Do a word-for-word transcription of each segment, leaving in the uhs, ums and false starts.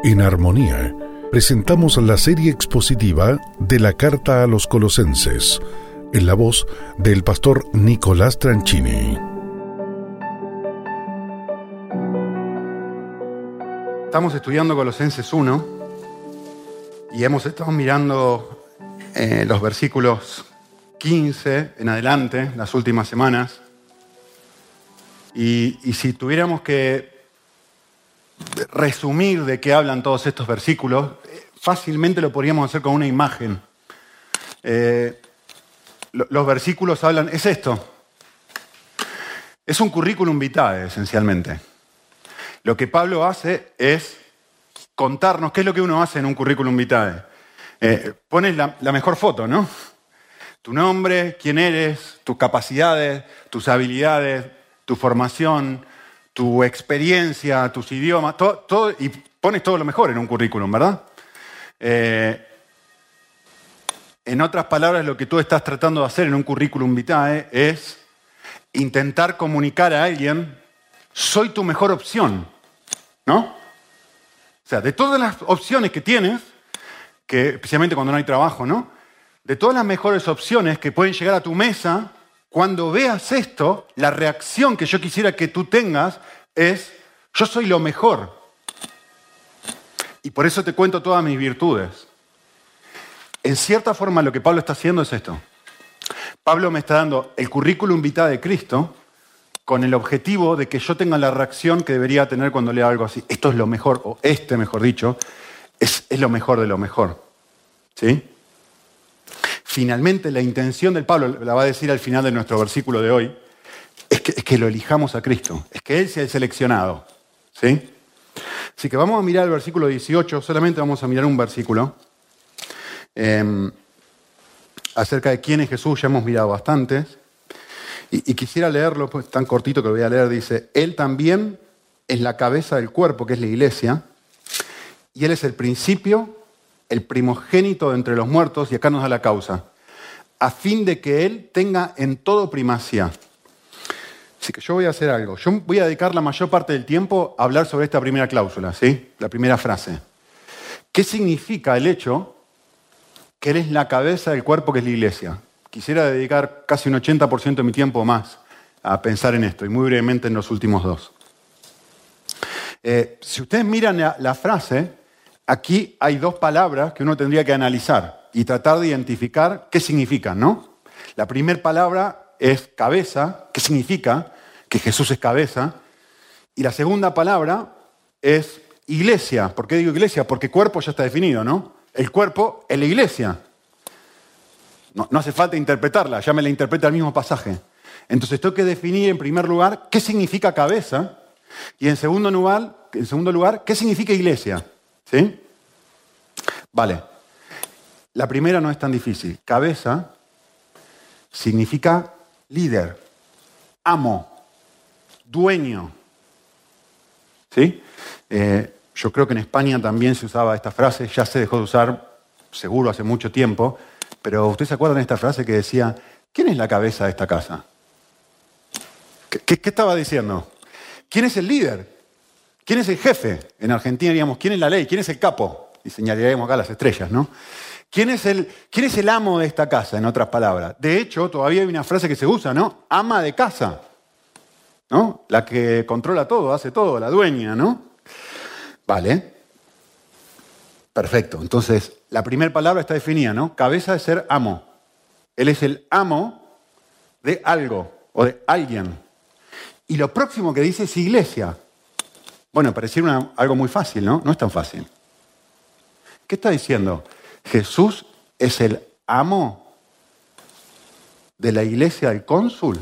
En Armonía, presentamos la serie expositiva de la Carta a los Colosenses, en la voz del pastor Nicolás Tranchini. Estamos estudiando Colosenses uno y hemos estado mirando eh, los versículos quince en adelante, las últimas semanas. Y, y si tuviéramos que resumir de qué hablan todos estos versículos, fácilmente lo podríamos hacer con una imagen. Eh, lo, los versículos hablan, es esto, es un currículum vitae esencialmente. Lo que Pablo hace es contarnos qué es lo que uno hace en un currículum vitae. Eh, pones la, la mejor foto, ¿no? Tu nombre, quién eres, tus capacidades, tus habilidades, tu formación, tu experiencia, tus idiomas, todo, todo, y pones todo lo mejor en un currículum, ¿verdad? Eh, en otras palabras, lo que tú estás tratando de hacer en un currículum vitae es intentar comunicar a alguien, soy tu mejor opción, ¿no? O sea, de todas las opciones que tienes, que especialmente cuando no hay trabajo, ¿no? De todas las mejores opciones que pueden llegar a tu mesa, cuando veas esto, la reacción que yo quisiera que tú tengas es, yo soy lo mejor. Y por eso te cuento todas mis virtudes. En cierta forma, lo que Pablo está haciendo es esto. Pablo me está dando el currículum vitae de Cristo con el objetivo de que yo tenga la reacción que debería tener cuando lea algo así. Esto es lo mejor, o este, mejor dicho, es, es lo mejor de lo mejor. ¿Sí? Finalmente, la intención del Pablo, la va a decir al final de nuestro versículo de hoy, es que, es que lo elijamos a Cristo, es que Él sea el seleccionado. ¿Sí? Así que vamos a mirar el versículo dieciocho, solamente vamos a mirar un versículo. Eh, acerca de quién es Jesús, ya hemos mirado bastantes. Y, y quisiera leerlo, pues tan cortito que lo voy a leer, dice, Él también es la cabeza del cuerpo, que es la iglesia, y Él es el principio, el primogénito de entre los muertos, y acá nos da la causa, a fin de que Él tenga en todo primacía. Así que yo voy a hacer algo. Yo voy a dedicar la mayor parte del tiempo a hablar sobre esta primera cláusula, ¿sí? La primera frase. ¿Qué significa el hecho que Él es la cabeza del cuerpo que es la iglesia? Quisiera dedicar casi un ochenta por ciento de mi tiempo más a pensar en esto, y muy brevemente en los últimos dos. Eh, si ustedes miran la, la frase, aquí hay dos palabras que uno tendría que analizar y tratar de identificar qué significan, ¿no? La primera palabra es cabeza, ¿qué significa? Que Jesús es cabeza. Y la segunda palabra es iglesia. ¿Por qué digo iglesia? Porque cuerpo ya está definido, ¿no? El cuerpo es la iglesia. No, no hace falta interpretarla, ya me la interpreta el mismo pasaje. Entonces tengo que definir en primer lugar qué significa cabeza y en segundo lugar, en segundo lugar qué significa iglesia. ¿Sí? Vale. La primera no es tan difícil. Cabeza significa líder, amo, dueño. ¿Sí? Eh, yo creo que en España también se usaba esta frase, ya se dejó de usar, seguro hace mucho tiempo, pero ¿ustedes se acuerdan de esta frase que decía, ¿quién es la cabeza de esta casa? ¿Qué, qué, qué estaba diciendo? ¿Quién es el líder? ¿Quién es el jefe? En Argentina diríamos, ¿quién es la ley? ¿Quién es el capo? Y señalaríamos acá las estrellas, ¿no? ¿Quién es el, quién es el amo de esta casa, en otras palabras? De hecho, todavía hay una frase que se usa, ¿no? Ama de casa, ¿no? La que controla todo, hace todo, la dueña, ¿no? Vale. Perfecto. Entonces, la primera palabra está definida, ¿no? Cabeza de ser amo. Él es el amo de algo o de alguien. Y lo próximo que dice es iglesia. Bueno, pareciera una, algo muy fácil, ¿no? No es tan fácil. ¿Qué está diciendo? Jesús es el amo de la iglesia del cónsul.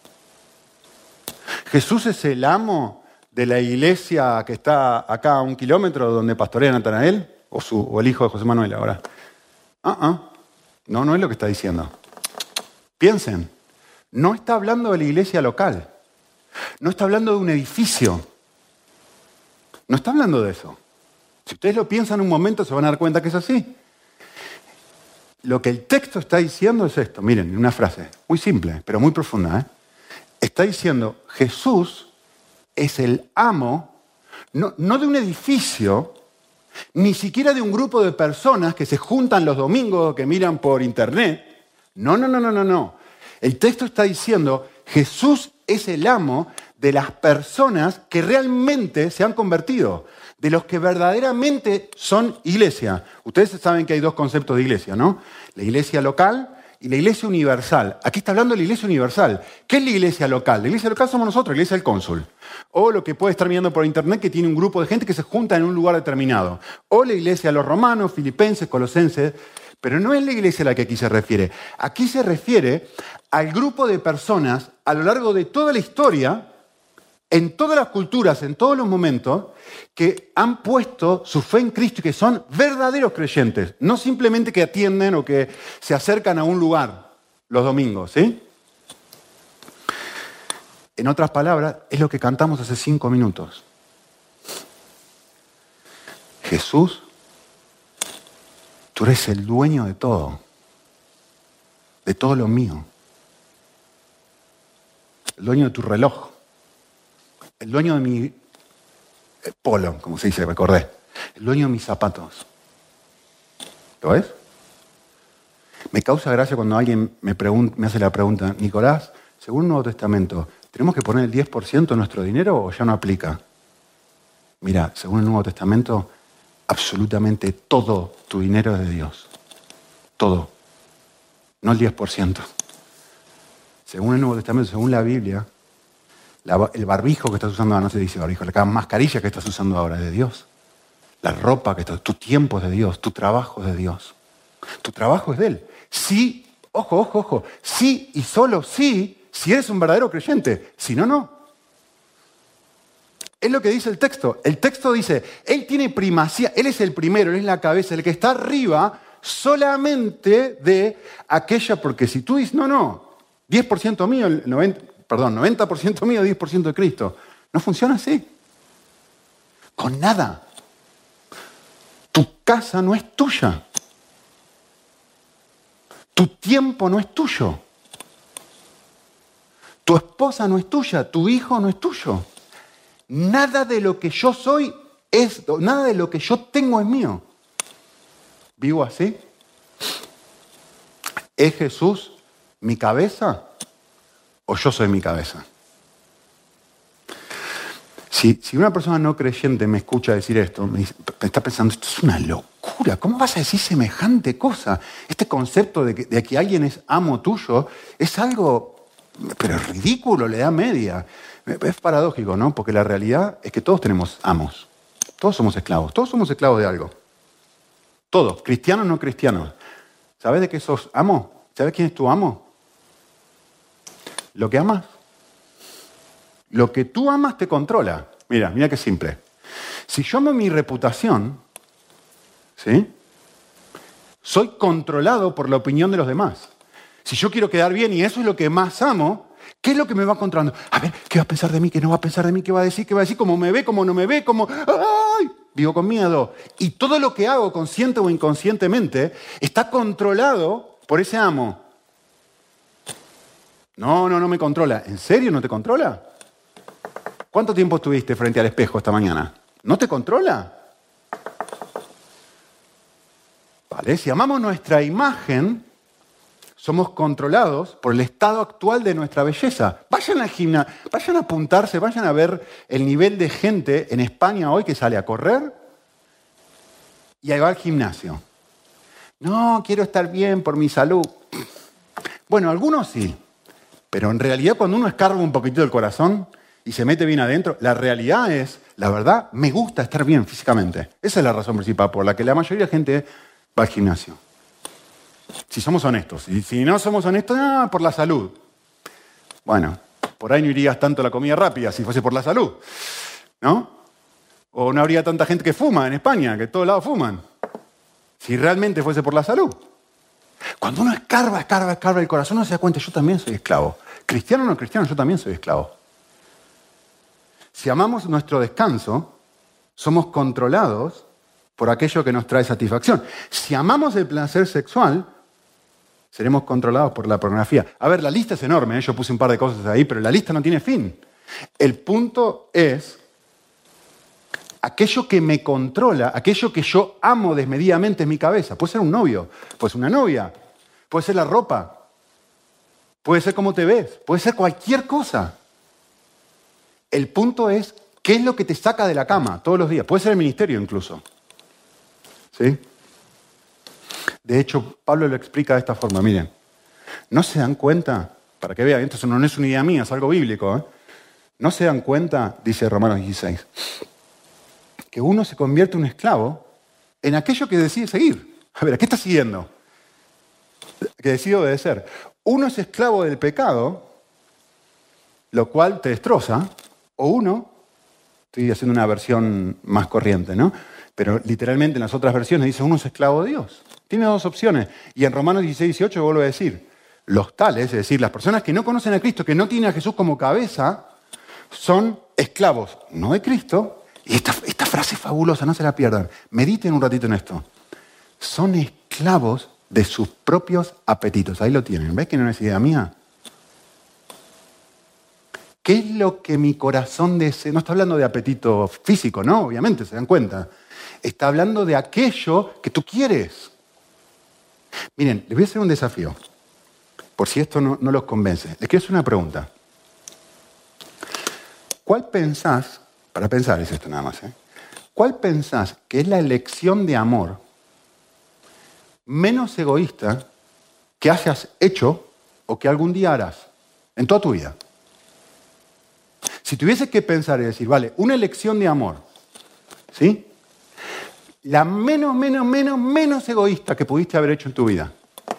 Jesús es el amo de la iglesia que está acá a un kilómetro donde pastorea Natanael o, su, o el hijo de José Manuel ahora. Uh-uh. No, no es lo que está diciendo. Piensen, no está hablando de la iglesia local. No está hablando de un edificio. No está hablando de eso. Si ustedes lo piensan un momento se van a dar cuenta que es así. Lo que el texto está diciendo es esto. Miren, una frase muy simple, pero muy profunda. ¿eh? Está diciendo, Jesús es el amo, no, no de un edificio, Ni siquiera de un grupo de personas que se juntan los domingos, que miran por internet. No, no, no, no, no, no. El texto está diciendo, Jesús es el amo de las personas que realmente se han convertido, de los que verdaderamente son iglesia. Ustedes saben que hay dos conceptos de iglesia, ¿no? La iglesia local y la iglesia universal. Aquí está hablando de la iglesia universal. ¿Qué es la iglesia local? La iglesia local somos nosotros, la iglesia del cónsul. O lo que puede estar mirando por internet, que tiene un grupo de gente que se junta en un lugar determinado. O la iglesia de los romanos, filipenses, colosenses. Pero no es la iglesia a la que aquí se refiere. Aquí se refiere al grupo de personas a lo largo de toda la historia, en todas las culturas, en todos los momentos, que han puesto su fe en Cristo y que son verdaderos creyentes, no simplemente que atienden o que se acercan a un lugar los domingos, ¿sí? En otras palabras, es lo que cantamos hace cinco minutos. Jesús, tú eres el dueño de todo, de todo lo mío. El dueño de tu reloj. El dueño de mi polo, como se dice, me acordé. El dueño de mis zapatos. ¿Lo ves? Me causa gracia cuando alguien me, pregunta, me hace la pregunta, Nicolás, según el Nuevo Testamento, ¿tenemos que poner el diez por ciento de nuestro dinero o ya no aplica? Mira, según el Nuevo Testamento, absolutamente todo tu dinero es de Dios. Todo. No el diez por ciento. Según el Nuevo Testamento, según la Biblia, La, el barbijo que estás usando ahora, no se dice barbijo, la mascarilla que estás usando ahora es de Dios. La ropa que estás, tu tiempo es de Dios, tu trabajo es de Dios. Tu trabajo es de Él. Sí, ojo, ojo, ojo, sí y solo sí, si eres un verdadero creyente. Si no, no. Es lo que dice el texto. El texto dice, Él tiene primacía, Él es el primero, Él es la cabeza, el que está arriba solamente de aquella, porque si tú dices, no, no, diez por ciento mío, el noventa por ciento, Perdón, noventa por ciento mío, diez por ciento de Cristo. No funciona así. Con nada. Tu casa no es tuya. Tu tiempo no es tuyo. Tu esposa no es tuya. Tu hijo no es tuyo. Nada de lo que yo soy es, nada de lo que yo tengo es mío. ¿Vivo así? ¿Es Jesús mi cabeza? ¿O yo soy mi cabeza? Si, si una persona no creyente me escucha decir esto, me, dice, me está pensando, esto es una locura, ¿cómo vas a decir semejante cosa? Este concepto de que, de que alguien es amo tuyo es algo, pero ridículo, le da media. Es paradójico, ¿no? Porque la realidad es que todos tenemos amos. Todos somos esclavos, todos somos esclavos de algo. Todos, cristianos o no cristianos. ¿Sabes de qué sos amo? ¿Sabes quién es tu amo? Lo que amas. Lo que tú amas te controla. Mira, mira qué simple. Si yo amo mi reputación, ¿sí? Soy controlado por la opinión de los demás. Si yo quiero quedar bien y eso es lo que más amo, ¿qué es lo que me va controlando? A ver, ¿qué va a pensar de mí? ¿Qué no va a pensar de mí? ¿Qué va a decir? ¿Qué va a decir? ¿Cómo me ve? ¿Cómo no me ve? ¿Cómo? ¡Ay! Vivo con miedo. Y todo lo que hago, consciente o inconscientemente, está controlado por ese amo. No, no, no me controla. ¿En serio no te controla? ¿Cuánto tiempo estuviste frente al espejo esta mañana? ¿No te controla? Vale, si amamos nuestra imagen, somos controlados por el estado actual de nuestra belleza. Vayan al gimnasio, vayan a apuntarse, vayan a ver el nivel de gente en España hoy que sale a correr y ahí va al gimnasio. No, quiero estar bien por mi salud. Bueno, algunos sí. Pero en realidad cuando uno escarba un poquitito el corazón y se mete bien adentro, la realidad es, la verdad, me gusta estar bien físicamente. Esa es la razón principal por la que la mayoría de la gente va al gimnasio. Si somos honestos. Y si no somos honestos, ah, por la salud. Bueno, por ahí no irías tanto a la comida rápida si fuese por la salud. ¿No? O no habría tanta gente que fuma en España, que en todos lados fuman. Si realmente fuese por la salud. Cuando uno escarba, escarba, escarba el corazón, uno se da cuenta, yo también soy esclavo. Cristiano o no cristiano, yo también soy esclavo. Si amamos nuestro descanso, somos controlados por aquello que nos trae satisfacción. Si amamos el placer sexual, seremos controlados por la pornografía. A ver, la lista es enorme, ¿eh? Yo puse un par de cosas ahí, pero la lista no tiene fin. El punto es aquello que me controla, aquello que yo amo desmedidamente es mi cabeza. Puede ser un novio, puede ser una novia, puede ser la ropa, puede ser cómo te ves, puede ser cualquier cosa. El punto es, ¿qué es lo que te saca de la cama todos los días? Puede ser el ministerio incluso. ¿Sí? De hecho, Pablo lo explica de esta forma. Miren, ¿no se dan cuenta? Para que vean, esto no es una idea mía, es algo bíblico. ¿eh? ¿No se dan cuenta, dice Romanos dieciséis, que uno se convierte en un esclavo en aquello que decide seguir? A ver, ¿a qué está siguiendo? Que decide obedecer. Uno es esclavo del pecado, lo cual te destroza, o uno, estoy haciendo una versión más corriente, ¿no? Pero literalmente en las otras versiones dice uno es esclavo de Dios. Tiene dos opciones. Y en Romanos dieciséis, dieciocho vuelvo a decir, los tales, es decir, las personas que no conocen a Cristo, que no tienen a Jesús como cabeza, son esclavos, no de Cristo. Y esta, esta frase es fabulosa, no se la pierdan. Mediten un ratito en esto. Son esclavos de sus propios apetitos. Ahí lo tienen. ¿Ves que no es idea mía? ¿Qué es lo que mi corazón desea? No está hablando de apetito físico, ¿no? Obviamente, se dan cuenta. Está hablando de aquello que tú quieres. Miren, les voy a hacer un desafío. Por si esto no, no los convence. Les quiero hacer una pregunta. ¿Cuál pensás, para pensar es esto nada más, ¿eh? ¿Cuál pensás que es la elección de amor menos egoísta que hayas hecho o que algún día harás en toda tu vida? Si tuvieses que pensar y decir, vale, una elección de amor, ¿sí? La menos, menos, menos, menos egoísta que pudiste haber hecho en tu vida.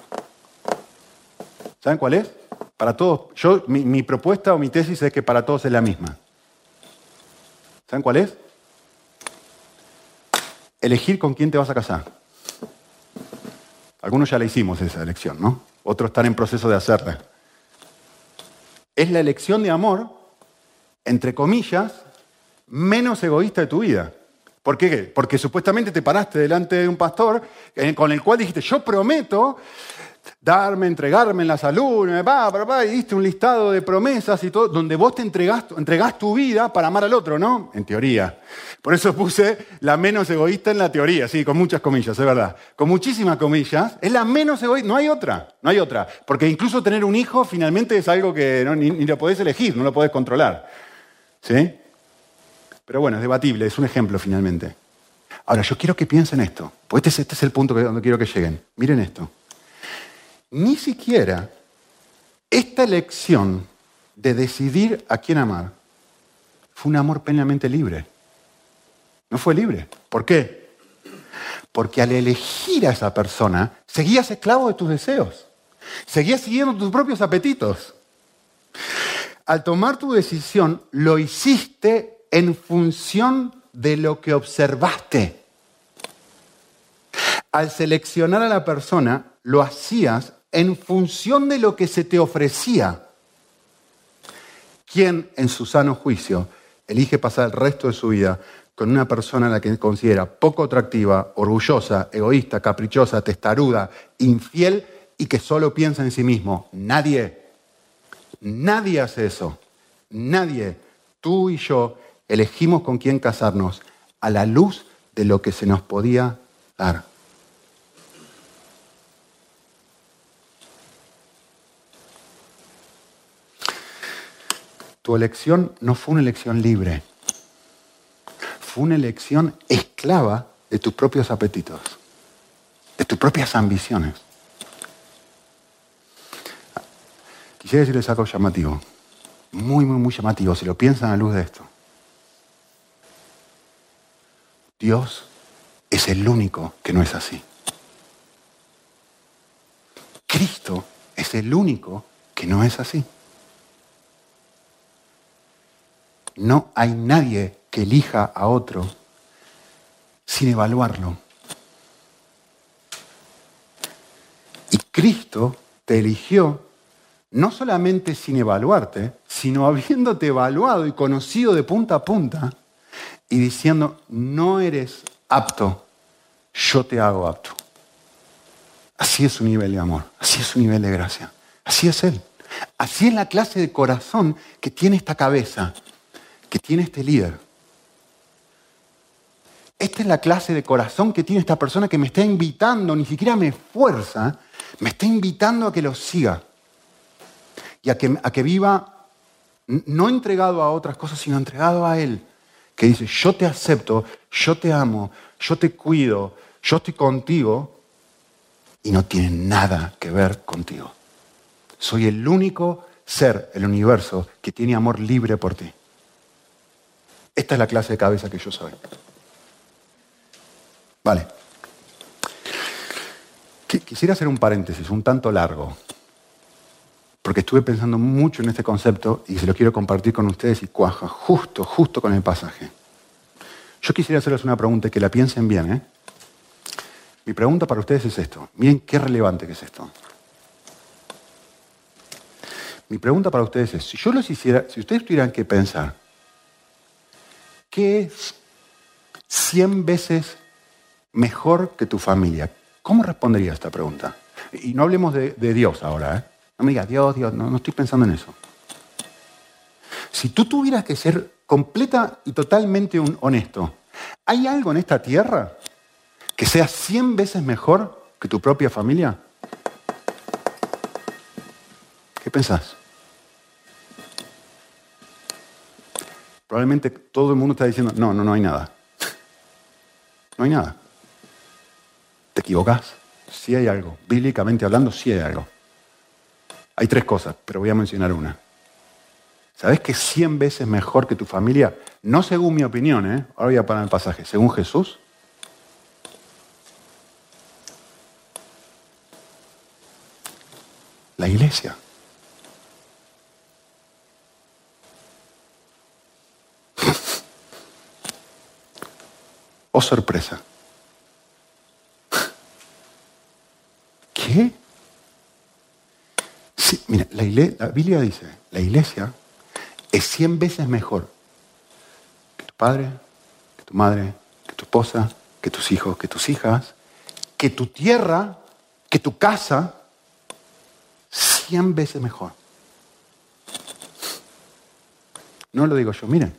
¿Saben cuál es? Para todos, yo, mi, mi propuesta o mi tesis es que para todos es la misma. ¿Saben cuál es? Elegir con quién te vas a casar. Algunos ya la hicimos esa elección, ¿no? Otros están en proceso de hacerla. Es la elección de amor, entre comillas, menos egoísta de tu vida. ¿Por qué? Porque supuestamente te paraste delante de un pastor con el cual dijiste, yo prometo darme, entregarme en la salud, pa, pa, pa, y diste un listado de promesas y todo, donde vos te entregás, entregás tu vida para amar al otro, ¿no? En teoría. Por eso puse la menos egoísta en la teoría, sí, con muchas comillas, es verdad. Con muchísimas comillas, es la menos egoísta, no hay otra, no hay otra. Porque incluso tener un hijo finalmente es algo que no, ni, ni lo podés elegir, no lo podés controlar. ¿Sí? Pero bueno, es debatible, es un ejemplo finalmente. Ahora, yo quiero que piensen esto, porque este es, este es el punto que, donde quiero que lleguen. Miren esto. Ni siquiera esta elección de decidir a quién amar fue un amor plenamente libre. No fue libre. ¿Por qué? Porque al elegir a esa persona, seguías esclavo de tus deseos. Seguías siguiendo tus propios apetitos. Al tomar tu decisión, lo hiciste en función de lo que observaste. Al seleccionar a la persona, lo hacías en función de lo que se te ofrecía. ¿Quién, en su sano juicio, elige pasar el resto de su vida con una persona a la que considera poco atractiva, orgullosa, egoísta, caprichosa, testaruda, infiel y que solo piensa en sí mismo? Nadie. Nadie hace eso. Nadie. Tú y yo elegimos con quién casarnos a la luz de lo que se nos podía dar. Tu elección no fue una elección libre. Fue una elección esclava de tus propios apetitos, de tus propias ambiciones. Quisiera decirles algo llamativo, muy, muy, muy llamativo, si lo piensan a la luz de esto. Dios es el único que no es así. Cristo es el único que no es así. No hay nadie que elija a otro sin evaluarlo. Y Cristo te eligió no solamente sin evaluarte, sino habiéndote evaluado y conocido de punta a punta y diciendo, no eres apto, yo te hago apto. Así es su nivel de amor, así es su nivel de gracia, así es Él. Así es la clase de corazón que tiene esta cabeza, que tiene este líder. esta es la clase de corazón que tiene esta persona que me está invitando, ni siquiera me esfuerza, me está invitando a que lo siga y a que, a que viva no entregado a otras cosas, sino entregado a Él, que dice, yo te acepto, yo te amo, yo te cuido, yo estoy contigo y no tiene nada que ver contigo. Soy el único ser, el universo, que tiene amor libre por ti. Esta es la clase de cabeza que yo soy. Vale. Quisiera hacer un paréntesis, un tanto largo, porque estuve pensando mucho en este concepto y se lo quiero compartir con ustedes y cuaja justo, justo con el pasaje. Yo quisiera hacerles una pregunta y que la piensen bien, ¿eh? Mi pregunta para ustedes es esto. Miren qué relevante que es esto. Mi pregunta para ustedes es, si yo los hiciera, si ustedes tuvieran que pensar, ¿qué es cien veces mejor que tu familia? ¿Cómo respondería a esta pregunta? Y no hablemos de, de Dios ahora, ¿eh? No me digas, Dios, Dios, no, no estoy pensando en eso. Si tú tuvieras que ser completa y totalmente un honesto, ¿hay algo en esta tierra que sea cien veces mejor que tu propia familia? ¿Qué pensás? Probablemente todo el mundo está diciendo, no, no, no hay nada. No hay nada. ¿Te equivocas? Sí hay algo. Bíblicamente hablando, sí hay algo. Hay tres cosas, pero voy a mencionar una. ¿Sabes que cien veces mejor que tu familia? No según mi opinión, ¿eh? Ahora voy a parar el pasaje. Según Jesús. La iglesia. Oh, sorpresa. ¿Qué? Sí, mira, la, iglesia, la Biblia dice, la iglesia es cien veces mejor que tu padre, que tu madre, que tu esposa, que tus hijos, que tus hijas, que tu tierra, que tu casa, cien veces mejor. No lo digo yo, miren.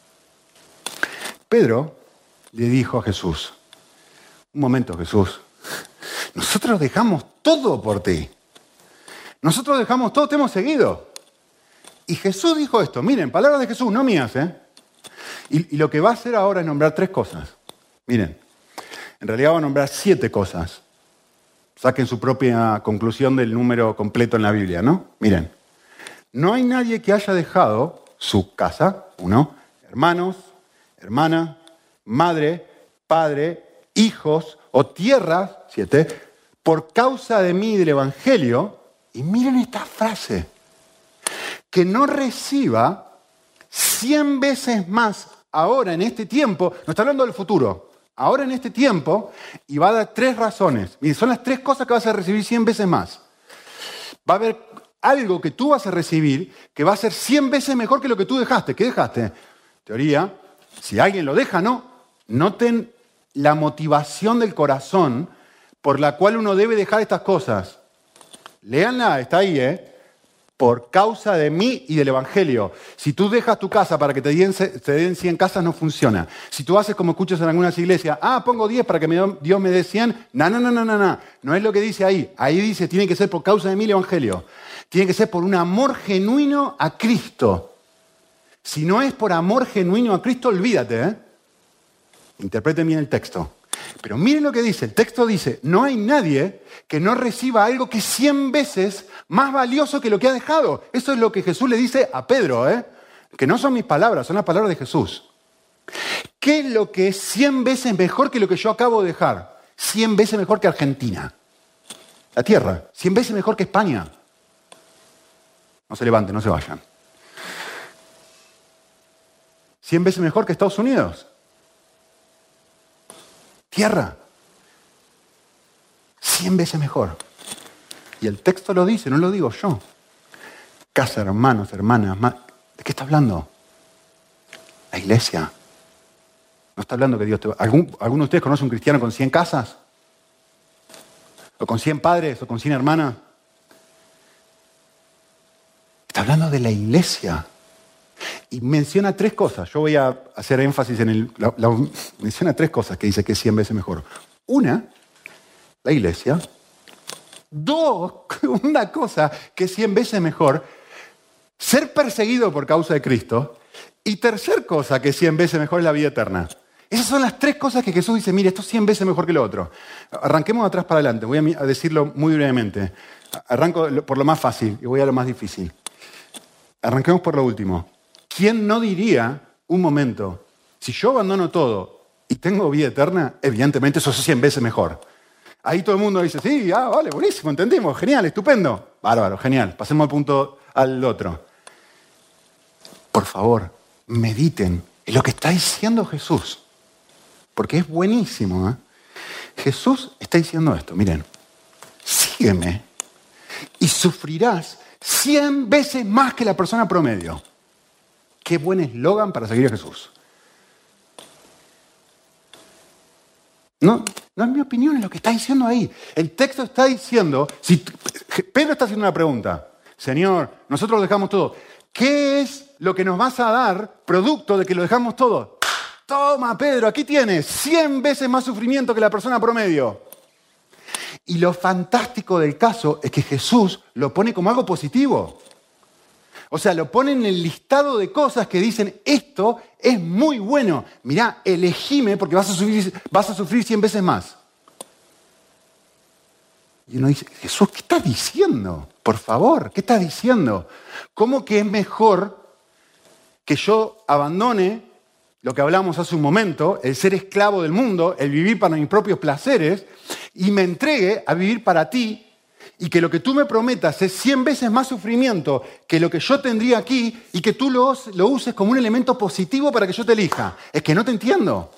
Pedro le dijo a Jesús, un momento Jesús, nosotros dejamos todo por ti. Nosotros dejamos todo, te hemos seguido. Y Jesús dijo esto, miren, palabras de Jesús, no mías, ¿eh? Y, y lo que va a hacer ahora es nombrar tres cosas. Miren, en realidad va a nombrar siete cosas. Saquen su propia conclusión del número completo en la Biblia, ¿no? Miren, no hay nadie que haya dejado su casa, uno, hermanos, hermana, madre, padre, hijos o tierras, siete, por causa de mí y del Evangelio. Y miren esta frase, que no reciba cien veces más ahora en este tiempo, no está hablando del futuro, ahora en este tiempo, y va a dar tres razones. Miren, son las tres cosas que vas a recibir cien veces más. Va a haber algo que tú vas a recibir que va a ser cien veces mejor que lo que tú dejaste. ¿Qué dejaste? Teoría, si alguien lo deja, no. Noten la motivación del corazón por la cual uno debe dejar estas cosas. Léanla, está ahí, ¿eh? Por causa de mí y del Evangelio. Si tú dejas tu casa para que te den, te den cien casas, no funciona. Si tú haces como escuchas en algunas iglesias, ah, pongo diez para que me, Dios me dé cien. No, no, no, no, no, no. No es lo que dice ahí. Ahí dice, tiene que ser por causa de mí el Evangelio. Tiene que ser por un amor genuino a Cristo. Si no es por amor genuino a Cristo, olvídate, ¿eh? Interpreten bien el texto. Pero miren lo que dice. El texto dice, no hay nadie que no reciba algo que cien veces más valioso que lo que ha dejado. Eso es lo que Jesús le dice a Pedro, ¿eh? Que no son mis palabras, son las palabras de Jesús. ¿Qué es lo que es cien veces mejor que lo que yo acabo de dejar? Cien veces mejor que Argentina. La tierra. Cien veces mejor que España. No se levanten, no se vayan. Cien veces mejor que Estados Unidos. Tierra. Cien veces mejor. Y el texto lo dice, no lo digo yo. Casa, hermanos, hermanas. Ma... ¿De qué está hablando? La iglesia. No está hablando que Dios te va... ¿Algún, ¿Alguno de ustedes conoce un cristiano con cien casas? ¿O con cien padres? ¿O con cien hermanas? Está hablando de la iglesia. y menciona tres cosas. Yo voy a hacer énfasis en el... La, la, menciona tres cosas que dice que es cien veces mejor. Una, la iglesia. Dos, una cosa que es cien veces mejor, ser perseguido por causa de Cristo. Y tercer cosa que es cien veces mejor es la vida eterna. Esas son las tres cosas que Jesús dice, mire, esto es cien veces mejor que lo otro. Arranquemos de atrás para adelante, voy a decirlo muy brevemente. Arranco por lo más fácil y voy a lo más difícil. Arranquemos por lo último. ¿Quién no diría un momento, si yo abandono todo y tengo vida eterna, evidentemente eso es cien veces mejor? Ahí todo el mundo dice, sí, ah, vale, buenísimo, entendimos, genial, estupendo. Bárbaro, genial, pasemos al punto al otro. Por favor, mediten en lo que está diciendo Jesús, porque es buenísimo, ¿eh? Jesús está diciendo esto, miren, sígueme y sufrirás cien veces más que la persona promedio. Qué buen eslogan para seguir a Jesús. No, no es mi opinión, es lo que está diciendo ahí. El texto está diciendo, si Pedro está haciendo una pregunta, Señor, nosotros lo dejamos todo. ¿Qué es lo que nos vas a dar producto de que lo dejamos todo? Toma, Pedro, aquí tienes cien veces más sufrimiento que la persona promedio. Y lo fantástico del caso es que Jesús lo pone como algo positivo. O sea, lo pone en el listado de cosas que dicen, esto es muy bueno. Mirá, elegime porque vas a sufrir, vas a sufrir cien veces más. Y uno dice, Jesús, ¿qué estás diciendo? Por favor, ¿qué estás diciendo? ¿Cómo que es mejor que yo abandone lo que hablamos hace un momento, el ser esclavo del mundo, el vivir para mis propios placeres, y me entregue a vivir para ti, y que lo que tú me prometas es cien veces más sufrimiento que lo que yo tendría aquí, y que tú lo, lo uses como un elemento positivo para que yo te elija? Es que no te entiendo.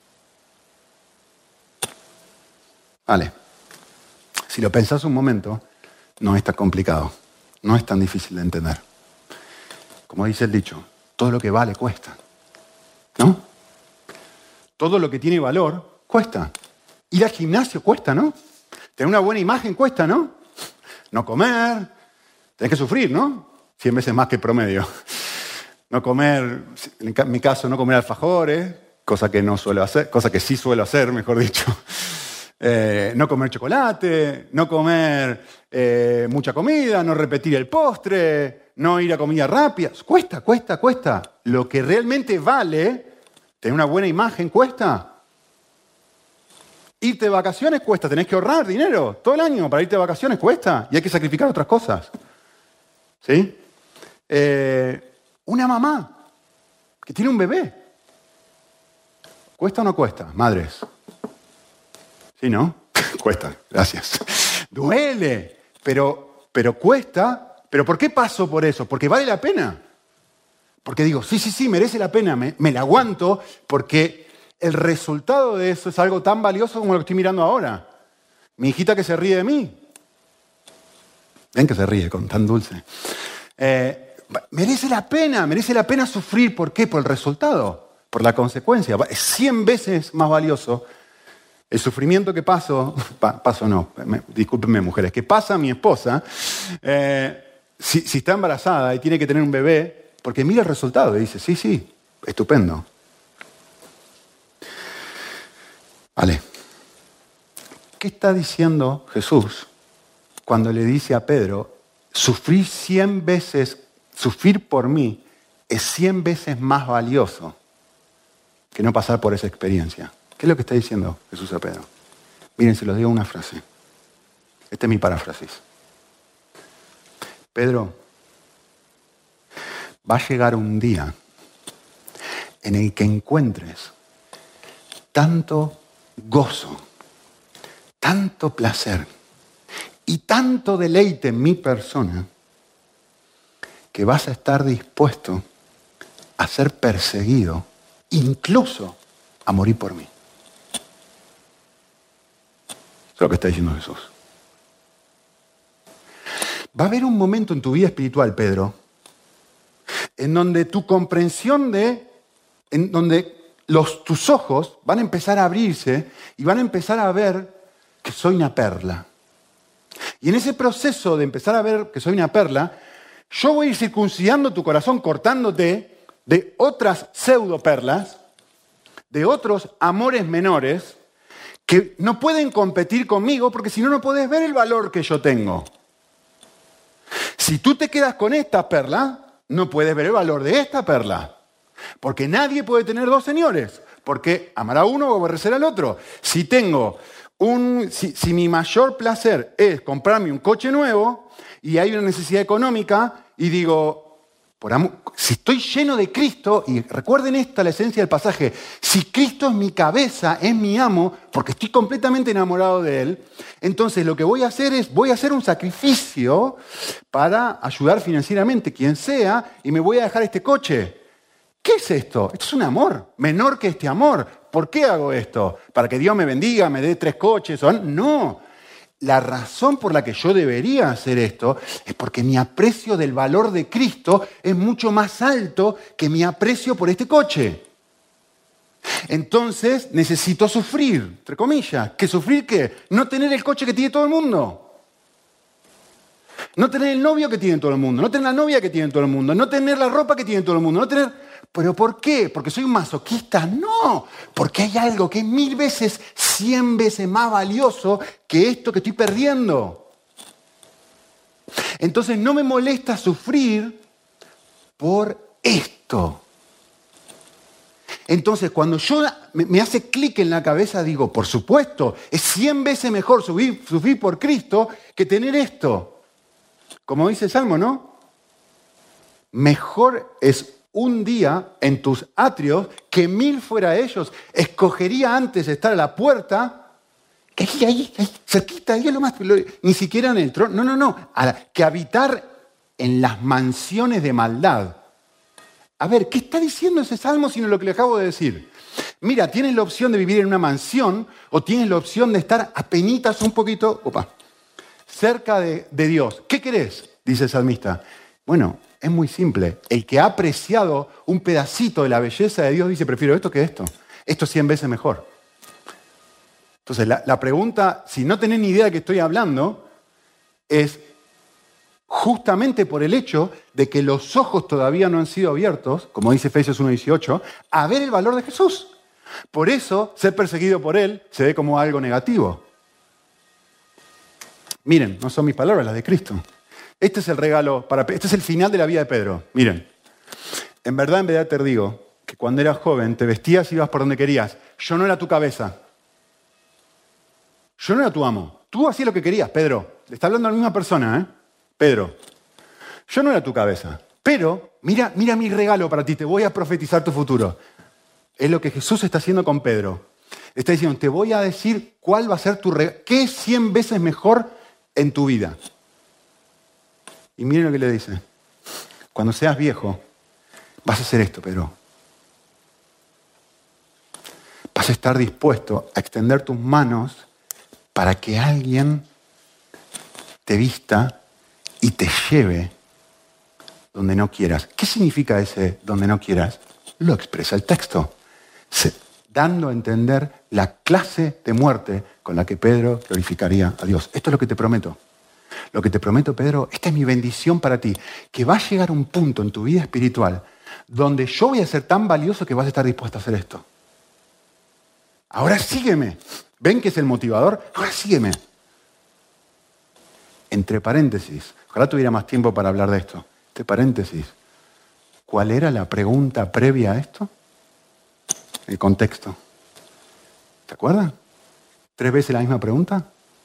Vale. Si lo pensás un momento, no es tan complicado, no es tan difícil de entender. Como dice el dicho, todo lo que vale cuesta, ¿no? Todo lo que tiene valor cuesta. Ir al gimnasio cuesta, ¿no? Tener una buena imagen cuesta, ¿no? No comer, tenés que sufrir, ¿no? Cien veces más que el promedio. No comer, en mi caso, no comer alfajores, cosa que no suelo hacer, cosa que sí suelo hacer, mejor dicho. Eh, no comer chocolate, no comer eh, mucha comida, no repetir el postre, no ir a comida rápida. Cuesta, cuesta, cuesta. Lo que realmente vale, tener una buena imagen, cuesta. Irte de vacaciones cuesta, tenés que ahorrar dinero todo el año para irte de vacaciones, cuesta. Y hay que sacrificar otras cosas. ¿Sí? Eh, una mamá que tiene un bebé. ¿Cuesta o no cuesta? Madres. ¿Sí, no? Cuesta, gracias. Duele, pero, pero cuesta. ¿Pero por qué paso por eso? Porque vale la pena. Porque digo, sí, sí, sí, merece la pena, me, me la aguanto, porque el resultado de eso es algo tan valioso como lo que estoy mirando ahora. Mi hijita que se ríe de mí. Ven que se ríe con tan dulce. Eh, merece la pena, merece la pena sufrir. ¿Por qué? Por el resultado, por la consecuencia. Es cien veces más valioso el sufrimiento que paso, pa, paso no, me, discúlpenme mujeres, que pasa mi esposa, eh, si, si está embarazada y tiene que tener un bebé, porque mira el resultado y dice, sí, sí, estupendo. Vale. ¿Qué está diciendo Jesús cuando le dice a Pedro, sufrir cien veces, sufrir por mí es cien veces más valioso que no pasar por esa experiencia? ¿Qué es lo que está diciendo Jesús a Pedro? Miren, se los digo una frase. Esta es mi paráfrasis. Pedro, va a llegar un día en el que encuentres tanto gozo, tanto placer y tanto deleite en mi persona que vas a estar dispuesto a ser perseguido, incluso a morir por mí. Eso es lo que está diciendo Jesús. Va a haber un momento en tu vida espiritual, Pedro, en donde tu comprensión de, en donde los, tus ojos van a empezar a abrirse y van a empezar a ver que soy una perla. Y en ese proceso de empezar a ver que soy una perla, yo voy a ir circuncidando tu corazón, cortándote de otras pseudoperlas, de otros amores menores, que no pueden competir conmigo porque si no, no podés ver el valor que yo tengo. Si tú te quedas con esta perla, no puedes ver el valor de esta perla. Porque nadie puede tener dos señores. Porque amar a uno o aborrecer al otro. Si tengo un, si, si mi mayor placer es comprarme un coche nuevo y hay una necesidad económica y digo, por amor, si estoy lleno de Cristo, y recuerden esta, la esencia del pasaje, si Cristo es mi cabeza, es mi amo, porque estoy completamente enamorado de Él, entonces lo que voy a hacer es, voy a hacer un sacrificio para ayudar financieramente quien sea y me voy a dejar este coche. ¿Qué es esto? Esto es un amor, menor que este amor. ¿Por qué hago esto? ¿Para que Dios me bendiga, me dé tres coches? ¿O no? La razón por la que yo debería hacer esto es porque mi aprecio del valor de Cristo es mucho más alto que mi aprecio por este coche. Entonces necesito sufrir, entre comillas. ¿Qué sufrir qué? No tener el coche que tiene todo el mundo. No tener el novio que tiene todo el mundo. No tener la novia que tiene todo el mundo. No tener la ropa que tiene todo el mundo. No tener... ¿Pero por qué? ¿Porque soy un masoquista? No, porque hay algo que es mil veces, cien veces más valioso que esto que estoy perdiendo. Entonces no me molesta sufrir por esto. Entonces cuando yo me, me hace clic en la cabeza, digo, por supuesto, es cien veces mejor sufrir, sufrir por Cristo que tener esto. Como dice el Salmo, ¿no? Mejor es un día en tus atrios que mil fuera ellos. Escogería antes estar a la puerta, que ahí, ahí, ahí, cerquita, ahí es lo más, ni siquiera en el trono, no, no, no, a la, que habitar en las mansiones de maldad. A ver, ¿qué está diciendo ese salmo sino lo que le acabo de decir? Mira, tienes la opción de vivir en una mansión o tienes la opción de estar apenitas un poquito, opa, cerca de, de Dios. ¿Qué querés? Dice el salmista. Bueno, es muy simple. El que ha apreciado un pedacito de la belleza de Dios dice, prefiero esto que esto. Esto es cien veces mejor. Entonces, la, la pregunta, si no tenés ni idea de qué estoy hablando, es justamente por el hecho de que los ojos todavía no han sido abiertos, como dice Efesios uno dieciocho, a ver el valor de Jesús. Por eso, ser perseguido por Él se ve como algo negativo. Miren, no son mis palabras, las de Cristo. Este es el regalo, para, este es el final de la vida de Pedro. Miren, en verdad, en verdad te digo que cuando eras joven te vestías y ibas por donde querías. Yo no era tu cabeza. Yo no era tu amo. Tú hacías lo que querías, Pedro. Le está hablando a la misma persona, ¿eh? Pedro. Yo no era tu cabeza. Pero, mira, mira mi regalo para ti. Te voy a profetizar tu futuro. Es lo que Jesús está haciendo con Pedro. Está diciendo, te voy a decir cuál va a ser tu regalo. ¿Qué es cien veces mejor en tu vida? Y miren lo que le dice. Cuando seas viejo, vas a hacer esto, Pedro. Vas a estar dispuesto a extender tus manos para que alguien te vista y te lleve donde no quieras. ¿Qué significa ese donde no quieras? Lo expresa el texto, se, dando a entender la clase de muerte con la que Pedro glorificaría a Dios. Esto es lo que te prometo. Lo que te prometo, Pedro, esta es mi bendición para ti, que va a llegar un punto en tu vida espiritual donde yo voy a ser tan valioso que vas a estar dispuesto a hacer esto. Ahora sígueme. ¿Ven que es el motivador? Ahora sígueme. Entre paréntesis, ojalá tuviera más tiempo para hablar de esto. Entre paréntesis, ¿cuál era la pregunta previa a esto? El contexto. ¿Te acuerdas? ¿Tres veces la misma pregunta?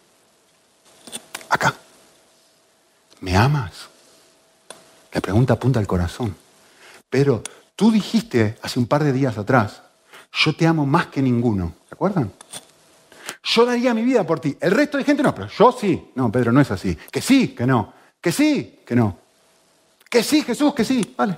Acá. ¿Me amas? La pregunta apunta al corazón. Pero tú dijiste hace un par de días atrás, yo te amo más que ninguno. ¿Se acuerdan? Yo daría mi vida por ti. El resto de gente no, pero yo sí. No, Pedro, no es así. Que sí, que no. Que sí, que no. Que sí, Jesús, que sí. Vale.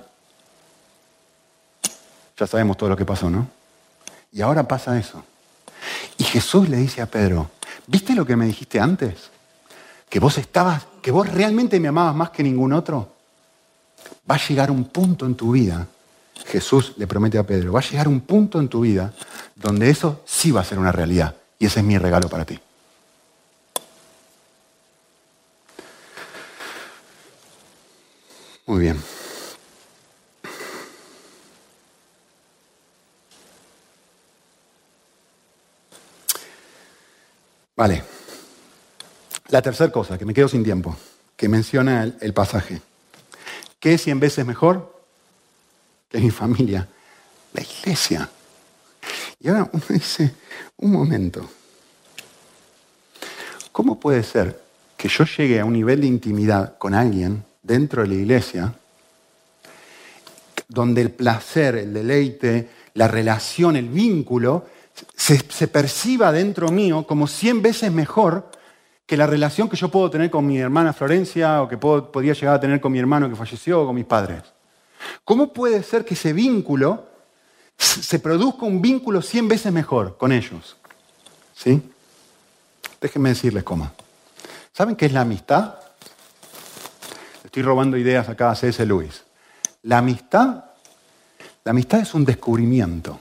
Ya sabemos todo lo que pasó, ¿no? Y ahora pasa eso. Y Jesús le dice a Pedro, ¿viste lo que me dijiste antes? Que vos estabas, que vos realmente me amabas más que ningún otro. Va a llegar un punto en tu vida, Jesús le promete a Pedro, va a llegar un punto en tu vida donde eso sí va a ser una realidad. Y ese es mi regalo para ti. Muy bien. Vale. La tercera cosa, que me quedo sin tiempo, que menciona el, el pasaje. ¿Qué es cien veces mejor que mi familia? La iglesia. Y ahora uno dice, un momento. ¿Cómo puede ser que yo llegue a un nivel de intimidad con alguien dentro de la iglesia donde el placer, el deleite, la relación, el vínculo se, se perciba dentro mío como cien veces mejor que la relación que yo puedo tener con mi hermana Florencia o que puedo, podría llegar a tener con mi hermano que falleció o con mis padres? ¿Cómo puede ser que ese vínculo se produzca un vínculo cien veces mejor con ellos? ¿Sí? Déjenme decirles cómo. ¿Saben qué es la amistad? Estoy robando ideas acá a C S Lewis. La amistad, la amistad es un descubrimiento.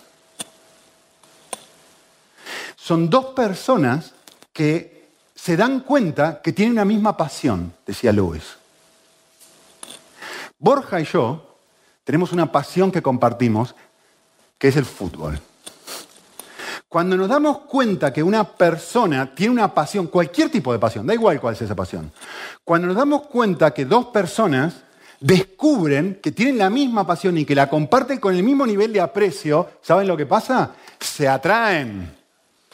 Son dos personas que se dan cuenta que tienen una misma pasión, decía Lewis. Borja y yo tenemos una pasión que compartimos, que es el fútbol. Cuando nos damos cuenta que una persona tiene una pasión, cualquier tipo de pasión, da igual cuál es esa pasión, cuando nos damos cuenta que dos personas descubren que tienen la misma pasión y que la comparten con el mismo nivel de aprecio, ¿saben lo que pasa? Se atraen.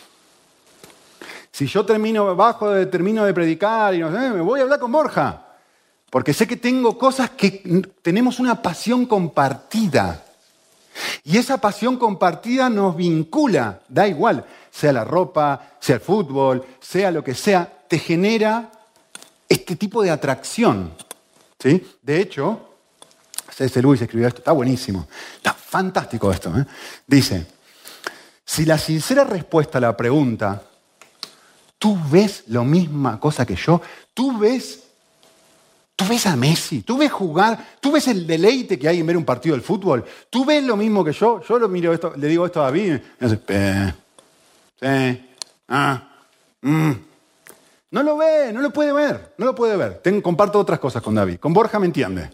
Si yo termino bajo, de, termino de predicar y no sé, me voy a hablar con Borja, porque sé que tengo cosas que tenemos una pasión compartida. Y esa pasión compartida nos vincula, da igual, sea la ropa, sea el fútbol, sea lo que sea, te genera este tipo de atracción. ¿Sí? De hecho, C S Lewis escribió esto, está buenísimo, está fantástico esto. ¿eh? Dice, si la sincera respuesta a la pregunta, ¿tú ves la misma cosa que yo? ¿Tú ves, tú ves a Messi? ¿Tú ves jugar? ¿Tú ves el deleite que hay en ver un partido del fútbol? ¿Tú ves lo mismo que yo? Yo lo miro esto, le digo esto a David y me hace, eh, sí, ah, mm. No lo ve, no lo puede ver, no lo puede ver. Tengo, comparto otras cosas con David. Con Borja me entiende.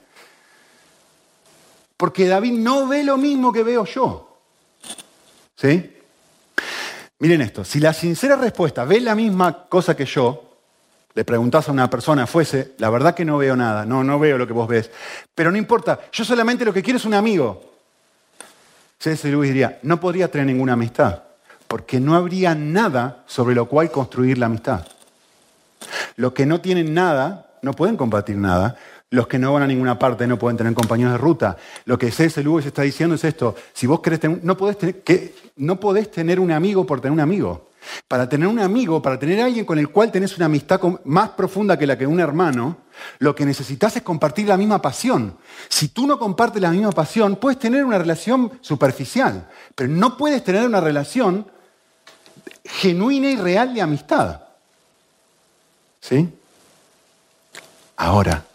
Porque David no ve lo mismo que veo yo. ¿Sí? Miren esto, si la sincera respuesta, ¿ves la misma cosa que yo? Le preguntás a una persona, fuese, la verdad que no veo nada, no, no veo lo que vos ves. Pero no importa, yo solamente lo que quiero es un amigo. C S Lewis diría, no podría tener ninguna amistad, porque no habría nada sobre lo cual construir la amistad. Los que no tienen nada, no pueden compartir nada. Los que no van a ninguna parte no pueden tener compañeros de ruta. Lo que C S Lewis está diciendo es esto. Si vos querés tener, no podés tener, que, no podés tener un amigo por tener un amigo. Para tener un amigo, para tener a alguien con el cual tenés una amistad más profunda que la que un hermano, lo que necesitas es compartir la misma pasión. Si tú no compartes la misma pasión, puedes tener una relación superficial, pero no puedes tener una relación genuina y real de amistad. ¿Sí? Ahora,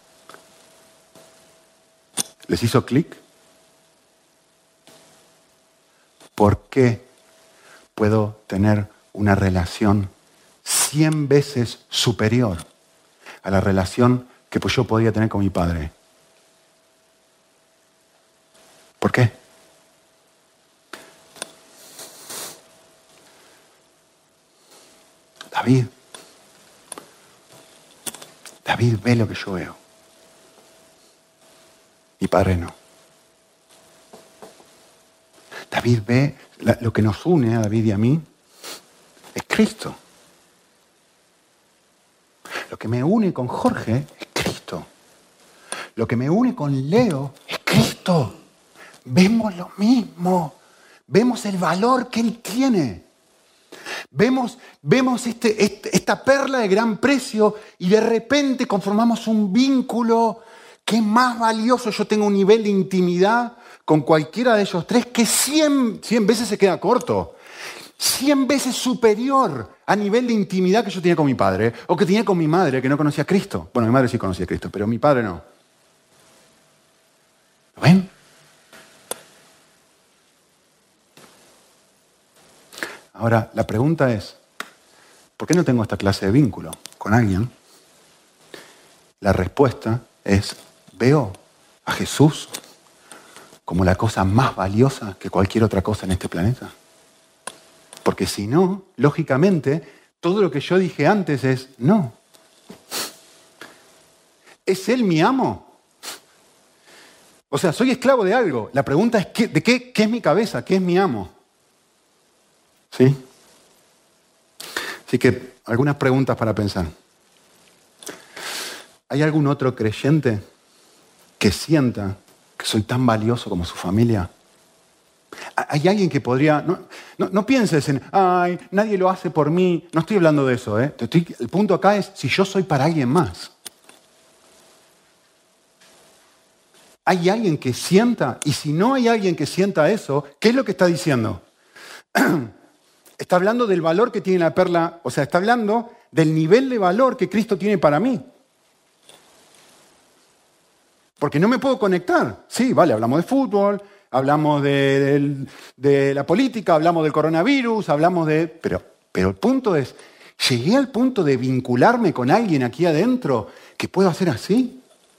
¿les hizo clic? ¿Por qué puedo tener una relación cien veces superior a la relación que pues yo podía tener con mi padre? ¿Por qué? David. David ve lo que yo veo. Mi padre no. David ve la, lo que nos une a David y a mí es Cristo. Lo que me une con Jorge es Cristo. Lo que me une con Leo es Cristo. Vemos lo mismo. Vemos el valor que Él tiene. Vemos, vemos este, este, esta perla de gran precio y de repente conformamos un vínculo que es más valioso. Yo tengo un nivel de intimidad con cualquiera de ellos tres que cien, cien veces se queda corto. cien veces superior a nivel de intimidad que yo tenía con mi padre o que tenía con mi madre que no conocía a Cristo. Bueno, mi madre sí conocía a Cristo, pero mi padre no. ¿Lo ven? Ahora, la pregunta es, ¿por qué no tengo esta clase de vínculo con alguien? La respuesta es, veo a Jesús como la cosa más valiosa que cualquier otra cosa en este planeta. Porque si no, lógicamente, todo lo que yo dije antes es no. ¿Es Él mi amo? O sea, soy esclavo de algo. La pregunta es, ¿qué, ¿de qué, qué es mi cabeza? ¿Qué es mi amo? ¿Sí? Así que algunas preguntas para pensar. ¿Hay algún otro creyente que sienta que soy tan valioso como su familia? ¿Hay alguien que podría...? No, no, no pienses en, ay, nadie lo hace por mí. No estoy hablando de eso, ¿eh? Estoy, el punto acá es si yo soy para alguien más. ¿Hay alguien que sienta? Y si no hay alguien que sienta eso, ¿qué es lo que está diciendo? Está hablando del valor que tiene la perla, o sea, está hablando del nivel de valor que Cristo tiene para mí. Porque no me puedo conectar. Sí, vale, hablamos de fútbol, hablamos de, de, de la política, hablamos del coronavirus, hablamos de... Pero, pero el punto es, ¿llegué al punto de vincularme con alguien aquí adentro que puedo hacer así?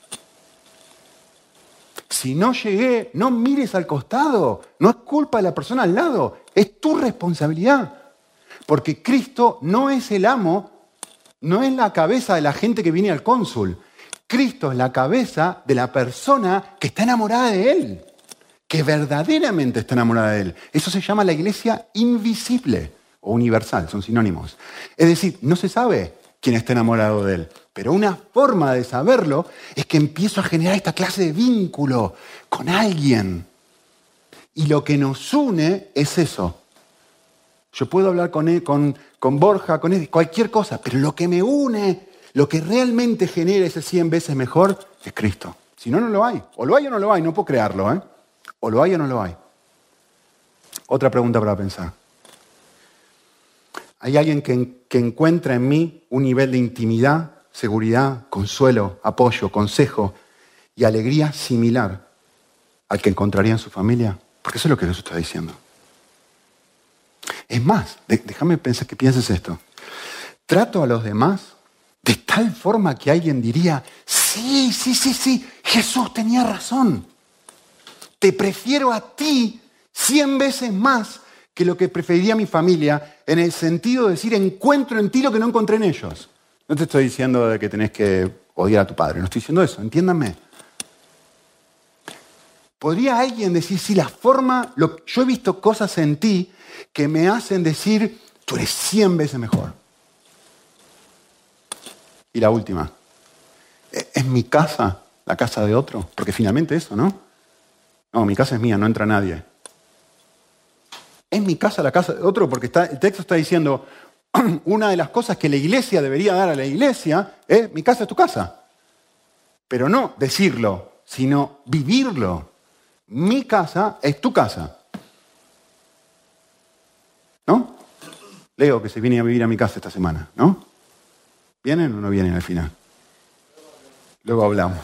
Si no llegué, no mires al costado. No es culpa de la persona al lado. Es tu responsabilidad. Porque Cristo no es el amo, no es la cabeza de la gente que viene al cónsul. Cristo es la cabeza de la persona que está enamorada de Él. Que verdaderamente está enamorada de Él. Eso se llama la iglesia invisible o universal, son sinónimos. Es decir, no se sabe quién está enamorado de Él. Pero una forma de saberlo es que empiezo a generar esta clase de vínculo con alguien. Y lo que nos une es eso. Yo puedo hablar con, él, con, con Borja, con él, cualquier cosa, pero lo que me une, lo que realmente genera ese cien veces mejor es Cristo. Si no, no lo hay. O lo hay o no lo hay, no puedo crearlo, ¿eh? O lo hay o no lo hay. Otra pregunta para pensar. ¿Hay alguien que, que encuentra en mí un nivel de intimidad, seguridad, consuelo, apoyo, consejo y alegría similar al que encontraría en su familia? Porque eso es lo que Jesús está diciendo. Es más, déjame pensar que pienses esto. Trato a los demás de tal forma que alguien diría, sí, sí, sí, sí, Jesús tenía razón. Te prefiero a ti cien veces más que lo que preferiría mi familia, en el sentido de decir, encuentro en ti lo que no encontré en ellos. No te estoy diciendo de que tenés que odiar a tu padre, no estoy diciendo eso, entiéndanme. ¿Podría alguien decir, si la forma, lo, yo he visto cosas en ti que me hacen decir, tú eres cien veces mejor? Y la última, ¿es mi casa la casa de otro? Porque finalmente eso, ¿no? No, mi casa es mía, no entra nadie. ¿Es mi casa la casa de otro? Porque está, el texto está diciendo, una de las cosas que la iglesia debería dar a la iglesia es, mi casa es tu casa. Pero no decirlo, sino vivirlo. Mi casa es tu casa. ¿No? Leo que se viene a vivir a mi casa esta semana, ¿no? ¿Vienen o no vienen al final? Luego hablamos.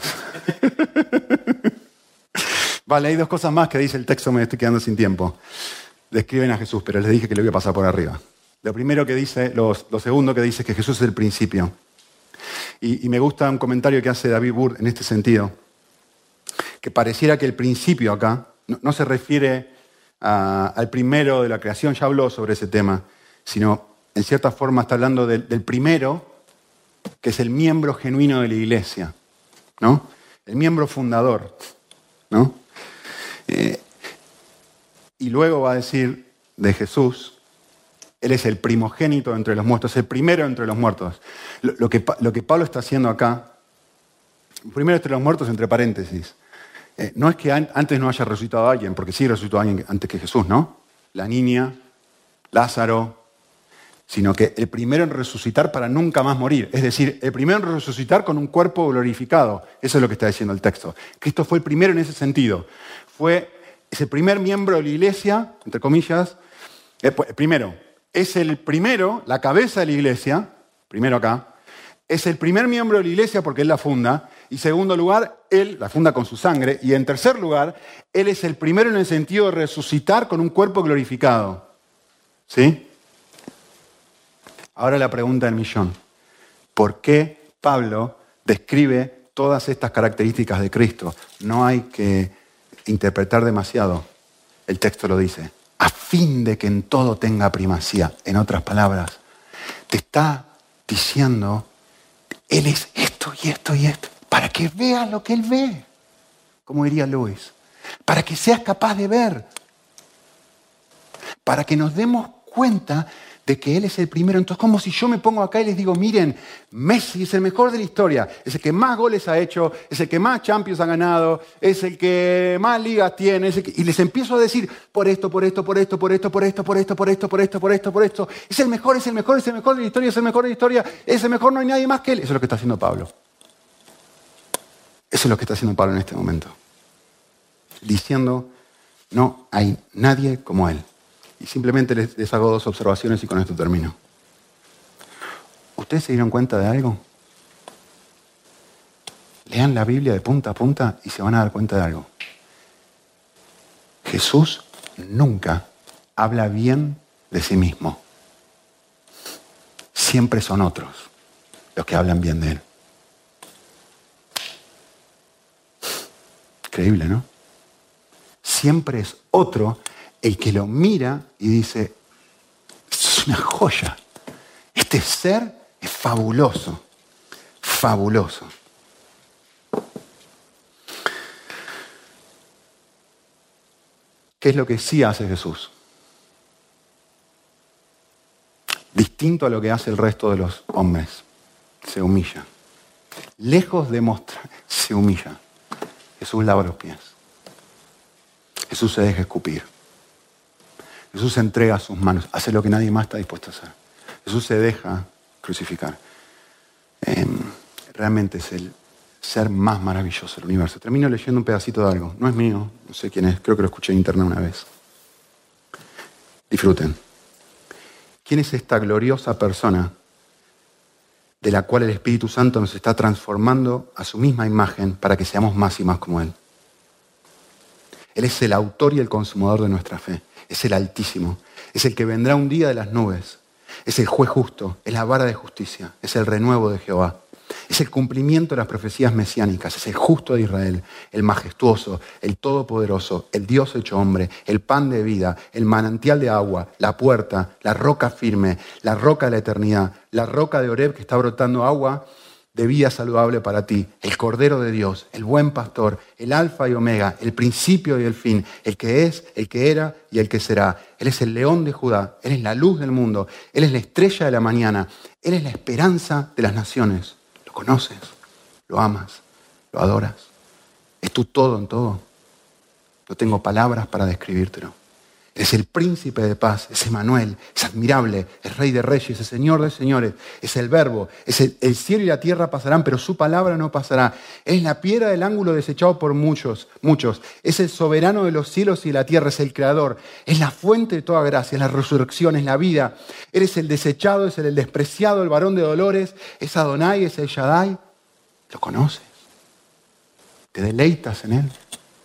Vale, hay dos cosas más que dice el texto, me estoy quedando sin tiempo. Describen a Jesús, pero les dije que le voy a pasar por arriba. Lo primero que dice, lo, lo segundo que dice es que Jesús es el principio. Y, y me gusta un comentario que hace David Burr en este sentido, que pareciera que el principio acá no, no se refiere a, al primero de la creación, ya habló sobre ese tema, sino en cierta forma está hablando del, del primero, que es el miembro genuino de la iglesia, ¿no? El miembro fundador, ¿no? Eh, y luego va a decir de Jesús, Él es el primogénito entre los muertos, el primero entre los muertos. Lo, lo, que, lo que Pablo está haciendo acá, primero entre los muertos, entre paréntesis, eh, no es que an, antes no haya resucitado a alguien, porque sí resucitó a alguien antes que Jesús, ¿no? La niña, Lázaro, sino que el primero en resucitar para nunca más morir. Es decir, el primero en resucitar con un cuerpo glorificado. Eso es lo que está diciendo el texto. Cristo fue el primero en ese sentido. Fue es el primer miembro de la iglesia, entre comillas. Eh, primero, es el primero, la cabeza de la iglesia, primero acá. Es el primer miembro de la iglesia porque Él la funda. Y segundo lugar, Él la funda con su sangre. Y en tercer lugar, Él es el primero en el sentido de resucitar con un cuerpo glorificado. ¿Sí? Ahora la pregunta del millón. ¿Por qué Pablo describe todas estas características de Cristo? No hay que interpretar demasiado. El texto lo dice. A fin de que en todo tenga primacía. En otras palabras, te está diciendo, Él es esto y esto y esto, para que veas lo que Él ve, como diría Luis, para que seas capaz de ver, para que nos demos cuenta de que Él es el primero. Entonces, como si yo me pongo acá y les digo, miren, Messi es el mejor de la historia, es el que más goles ha hecho, es el que más Champions ha ganado, es el que más ligas tiene, es el que... y les empiezo a decir, por esto, por esto, por esto, por esto, por esto, por esto, por esto, por esto, por esto, por esto, es el mejor, es el mejor, es el mejor de la historia, es el mejor de la historia, es el mejor, no hay nadie más que Él. Eso es lo que está haciendo Pablo. Eso es lo que está haciendo Pablo en este momento. Diciendo, no hay nadie como Él. Y simplemente les, les hago dos observaciones y con esto termino. ¿Ustedes se dieron cuenta de algo? Lean la Biblia de punta a punta y se van a dar cuenta de algo. Jesús nunca habla bien de sí mismo. Siempre son otros los que hablan bien de Él. Increíble, ¿no? Siempre es otro el que lo mira y dice, esto es una joya. Este ser es fabuloso, fabuloso. ¿Qué es lo que sí hace Jesús? Distinto a lo que hace el resto de los hombres. Se humilla. Lejos de mostrar, se humilla. Jesús lava los pies. Jesús se deja escupir. Jesús se entrega a sus manos, hace lo que nadie más está dispuesto a hacer. Jesús se deja crucificar. Eh, realmente es el ser más maravilloso del universo. Termino leyendo un pedacito de algo. No es mío, no sé quién es, creo que lo escuché en internet una vez. Disfruten. ¿Quién es esta gloriosa persona de la cual el Espíritu Santo nos está transformando a su misma imagen para que seamos más y más como Él? Él es el autor y el consumador de nuestra fe. Es el Altísimo. Es el que vendrá un día de las nubes. Es el juez justo. Es la vara de justicia. Es el renuevo de Jehová. Es el cumplimiento de las profecías mesiánicas. Es el justo de Israel. El majestuoso. El todopoderoso. El Dios hecho hombre. El pan de vida. El manantial de agua. La puerta. La roca firme. La roca de la eternidad. La roca de Oreb que está brotando agua de vida saludable para ti, el Cordero de Dios, el buen pastor, el alfa y omega, el principio y el fin, el que es, el que era y el que será. Él es el león de Judá, Él es la luz del mundo, Él es la estrella de la mañana, Él es la esperanza de las naciones. ¿Lo conoces? ¿Lo amas? ¿Lo adoras? ¿Es tu todo en todo? No tengo palabras para describírtelo. Es el príncipe de paz, es Emmanuel, es admirable, es rey de reyes, es señor de señores, es el verbo, es el, el cielo y la tierra pasarán, pero su palabra no pasará. Es la piedra del ángulo desechado por muchos, muchos. Es el soberano de los cielos y la tierra, es el creador, es la fuente de toda gracia, es la resurrección, es la vida. Eres el desechado, es el despreciado, el varón de dolores, es Adonai, es el Shaddai. ¿Lo conoces? ¿Te deleitas en Él?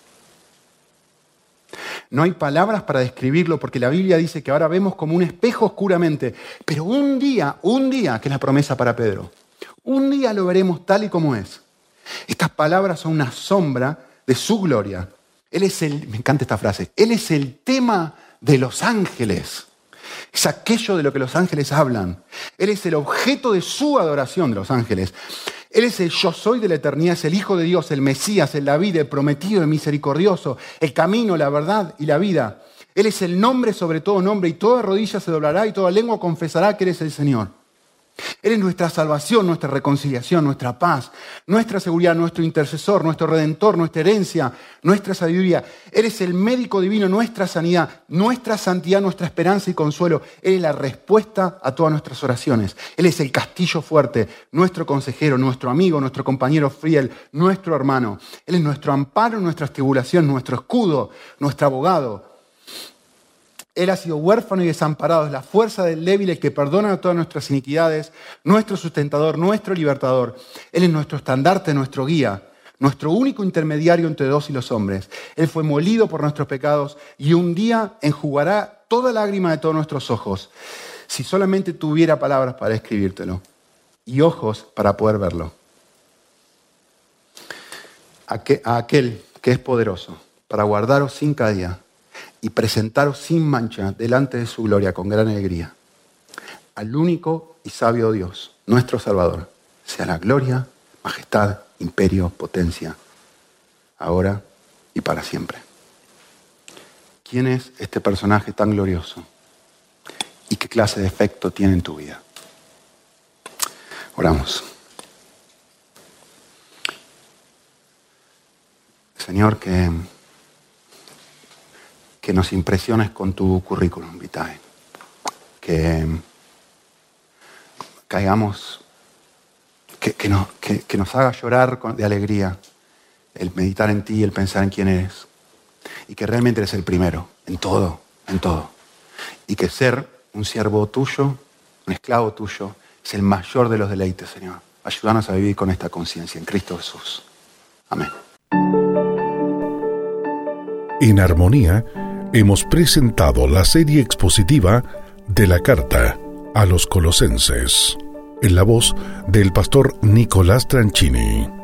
No hay palabras para describirlo porque la Biblia dice que ahora vemos como un espejo oscuramente. Pero un día, un día, que es la promesa para Pedro, un día lo veremos tal y como es. Estas palabras son una sombra de su gloria. Él es el, me encanta esta frase, Él es el tema de los ángeles. Es aquello de lo que los ángeles hablan. Él es el objeto de su adoración de los ángeles. Él es el yo soy de la eternidad, es el Hijo de Dios, el Mesías, el David, el prometido, el misericordioso, el camino, la verdad y la vida. Él es el nombre sobre todo nombre y toda rodilla se doblará y toda lengua confesará que Él es el Señor. Él es nuestra salvación, nuestra reconciliación, nuestra paz, nuestra seguridad, nuestro intercesor, nuestro redentor, nuestra herencia, nuestra sabiduría. Él es el médico divino, nuestra sanidad, nuestra santidad, nuestra esperanza y consuelo. Él es la respuesta a todas nuestras oraciones. Él es el castillo fuerte, nuestro consejero, nuestro amigo, nuestro compañero fiel, nuestro hermano. Él es nuestro amparo en nuestras tribulaciones, nuestro escudo, nuestro abogado. Él ha sido huérfano y desamparado, es la fuerza del débil, el que perdona todas nuestras iniquidades, nuestro sustentador, nuestro libertador. Él es nuestro estandarte, nuestro guía, nuestro único intermediario entre Dios y los hombres. Él fue molido por nuestros pecados y un día enjugará toda lágrima de todos nuestros ojos. Si solamente tuviera palabras para escribírtelo y ojos para poder verlo. A aquel que es poderoso para guardaros sin caída y presentaros sin mancha delante de su gloria con gran alegría. al único y sabio Dios, nuestro Salvador, sea la gloria, majestad, imperio, potencia, ahora y para siempre. ¿Quién es este personaje tan glorioso? ¿Y qué clase de efecto tiene en tu vida? Oramos. Señor, que, que nos impresiones con tu currículum vitae. Que caigamos, que, que, no, que, que nos haga llorar de alegría el meditar en ti, el pensar en quién eres. Y que realmente eres el primero, en todo, en todo. Y que ser un siervo tuyo, un esclavo tuyo, es el mayor de los deleites, Señor. Ayúdanos a vivir con esta conciencia en Cristo Jesús. Amén. En Armonía hemos presentado la serie expositiva de la Carta a los Colosenses, en la voz del pastor Nicolás Tranchini.